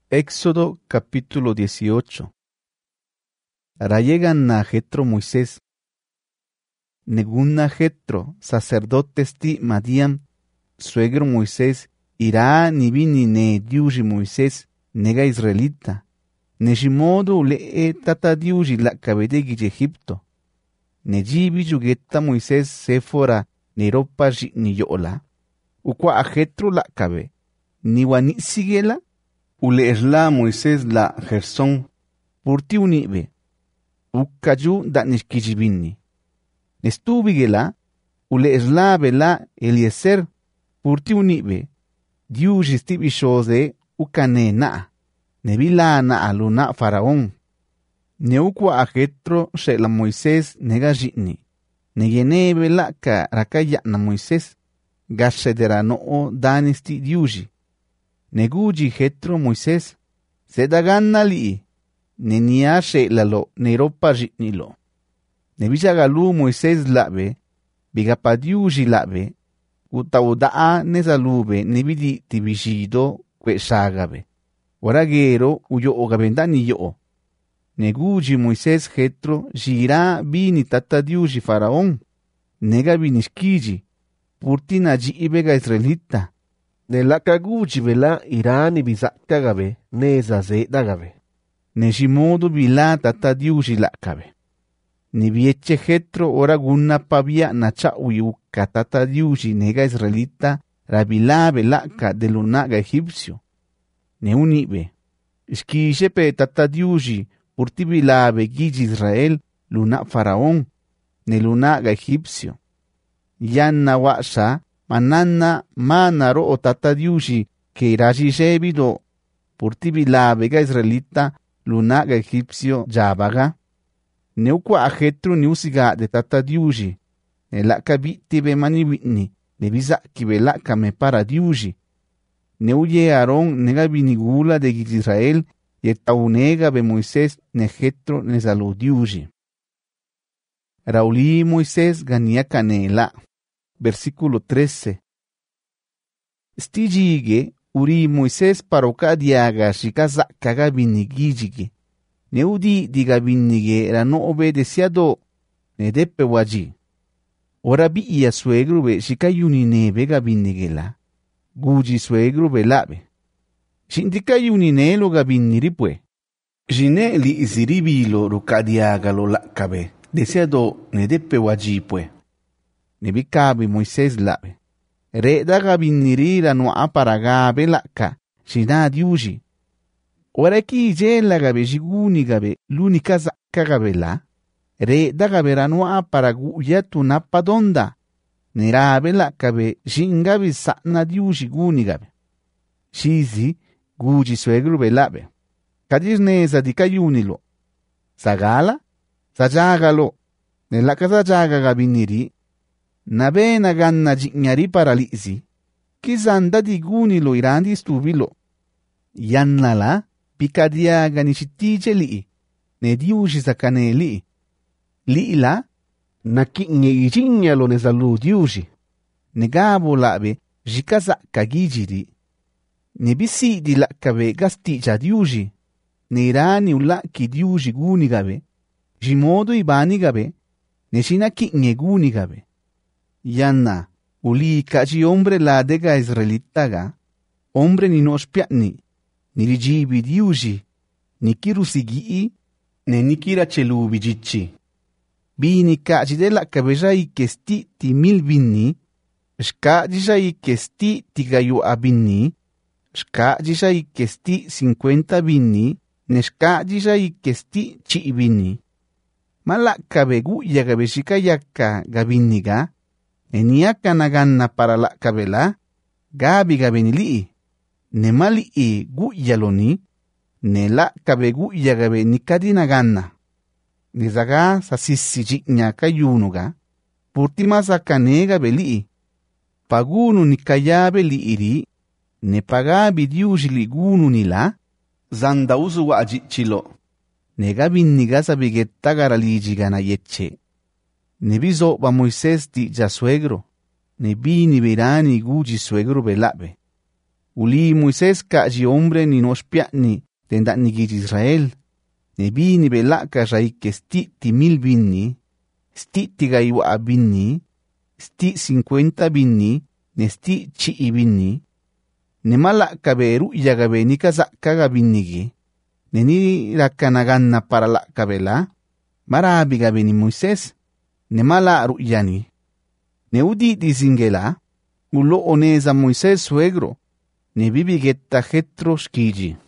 Éxodo capítulo 18. Ahora llegan a Jetro Moisés. Negún Jetro, sacerdotes ti Madian, suegro Moisés, irá ni vini ne diuji Moisés, nega israelita. Nejimodo le tata diuji la cabedegi de Egipto. Nejibi jugetta Moisés sefora neropa ni yola. Ukwa a Jetro la cabe, ni wani sigela. Ule esla Moisés la Gersón, purti unibe, ukayu da nishkijibini. Nestubigela, ule esla bela Eliezer, purti unibe, diujistibi shose ukane na, nebila na aluna faraón. Neukwa a Jetro shela Moisés negajini, neyenebe la ka rakaya na Moisés, gashedera no danisti diuji. Neguji Jetro Moisés, sedaganna li, neniashe lalo, neropa jitnilo. Nebishagalu Moisés labe, bigapadiuji labe, utaudaa nezalube, nebidi tibishido kwe shagabe. Waragero uyo ogabendani yo. Neguji Moisés Jetro, jira bini tatadiuji faraón, nega binishkiji, purtina jibega israelita. Ne la kaguji vela irani bizaka gabe, ne zazeda gabe. Ne shimodo bila tata diuji la kabe. Ni vieche Jetro ora gunna pavia na chauiuka tata diuji nega israelita rabila belaka de lunaga egipcio. Ne unibe. Iskishepe tata diuji purti bilabe giji Israel luna faraón ne lunaga egipcio. Yanna washa mananna manaro o tata diuji que iraji shebido purti la vega israelita lunaga egipcio jabaga. Neukwa a Jetro niusiga de tata diuji. Ne la kabiti be mani bitni. Ne bizaki be la kame para diuji. Neuye Aarón nega binigula de Israel y taunega be Moisés ne Jetro ne salu diuji. Rauli Moisés gania canela. Versículo 13. Stijige uri Moisés paroka diaga shikaza kaga binigijige. Neudi diga binige era no obedeciado ne depe waji. Ora bi ia suegro be shikayuni ne vega binigela. Guji suegro be labe. Shindikayuni ne lo gabiniri pue. Jine li iziribilo rukadiaga lo lakabe. Deseado ne depe waji pue. Nebikabi Moisés labe. Reda gabiniri la noa para gabe laka. Shina diuji. Ora ki jela gabe jiguni gabe l'unica zacca gabe la. Reda gabe la noa para guya tu napadonda. Nerabe laka be jingabi sana diuji guni gabe. Shizi guji suegru be labe. Kadisneza di kayunilo. Sagala? Sajagalo. Nella casa jaga gabiniri. Nabe naganna jignari paralisi, kizanda di guni lo irandi stubilo. Yannala, picadia ganishitije li, ne diuji sakane li. Li la, nakinye ijigna lo ne salu diuji. Negabo labe, jikaza kagijiri. Ne bisi di lakabe gasticha diuji. Ne irani ulaki diuji guni gabe. Jimodo ibani gabe, ne shina kinye guni gabe. Yanna, uli kaji hombre la dega israelita ga, hombre ni no spiani, ni rijibi diuji, ni kirusigi, ne ni kira chelubi jichi. Bini kaji de la cabejai kesti ti mil binni, shkaji jai kesti ti gayu abinni, shkaji jai kesti 50 binni, ne shkaji jai kesti chi binni. Malaka begu yagabe shikayaka gabinni ga, Eniaka naganna para la kabela, gabi gabenili, ne mali guyaloni, ne la kabe guyagabe nikadi naganna. Nizaga sa sisijiknya kayunuga, purtima sa kanega beli, pagunu nikayabe liiri, ne pagabi diujili gunu nila, zanda usu wa ajichilo, ne gabin niga sa bigetta garaliji gana yeche. Nebizo ba Moisés di ja suegro, nebi ni verani guji suegro belabe. Uli Moisés ka'ji hombre ni noxpia'ni tenda't ni guich Israel. Ne bini bela'ca raike sti'ti 1000 binni, sti'ti gaiwa'a binni, sti' 50 binni, ne sti' chi'i binni. Ne mala'ca be ru'yaga be ni kaza'caga binnigi. Ne ni rakkanaganna para la'ca bela. Marabiga be ni Moisés. Ne mala ru'yani. Ne udi'ti zingela. Ulo oneza Moisés suegro. Ne bibigetta Jetro shkiji.